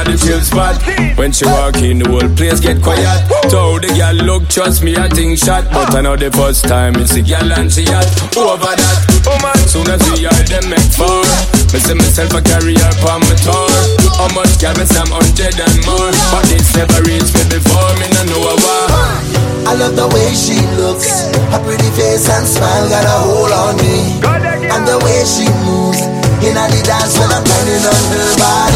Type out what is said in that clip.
the chill spot. When she walk in, the whole place get quiet. So the girl look, trust me, I think shot. But I know the first time it's a girl and she hot. Over that, oh man, soon as we are them make four. Me see myself a carry her on my tour. How much can me some 100 and more? But it's never reached me before, me no know a war. I love the way she looks, her pretty face and smile got a hold on me. And the way she moves, in the dance when I'm turning on her body.